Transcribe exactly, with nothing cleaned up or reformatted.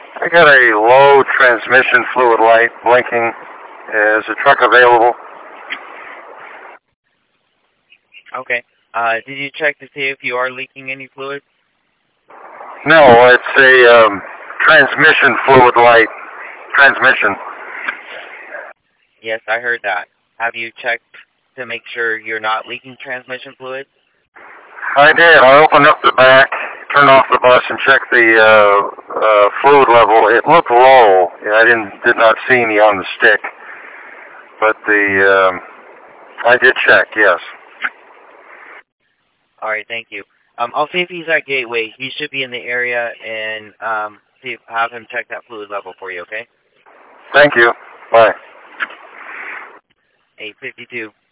I got a low transmission fluid light blinking. Is the truck available? Okay. Uh, did you check to see if you are leaking any fluid? No, it's a um, transmission fluid light. Transmission. Yes, I heard that. Have you checked to make sure you're not leaking transmission fluid? I did. I opened up the back, turned off the bus, and checked the uh, uh, fluid level. It looked low. I didn't did not see any on the stick, but the um, I did check. Yes. All right, thank you. Um, I'll see if he's at Gateway. He should be in the area, and um, see if, have him check that fluid level for you. Okay. Thank you. Bye. eight fifty-two.